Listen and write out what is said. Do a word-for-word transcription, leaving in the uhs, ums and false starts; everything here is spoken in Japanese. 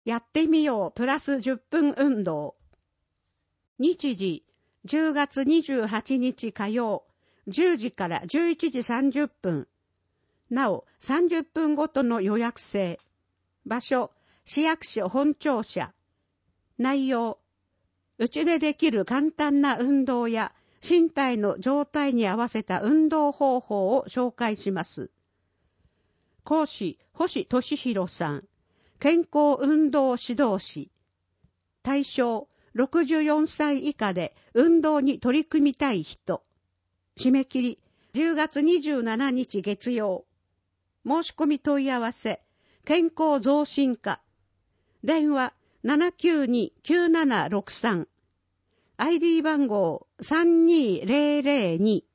やってみようプラスじゅっぷん運動。日時、じゅうがつにじゅうはちにち火曜、じゅうじからじゅういちじさんじゅっぷん。なお、さんじゅっぷんごとの予約制。場所、市役所本庁舎。内容、うちでできる簡単な運動や身体の状態に合わせた運動方法を紹介します。講師、星俊弘さん。健康運動指導士。対象、ろくじゅうよんさい以下で運動に取り組みたい人。締め切り、じゅうがつにじゅうしちにち月曜。申し込み問い合わせ、健康増進課。電話、ななきゅうに きゅうななろくさん。アイディー 番号さんにーぜろぜろに。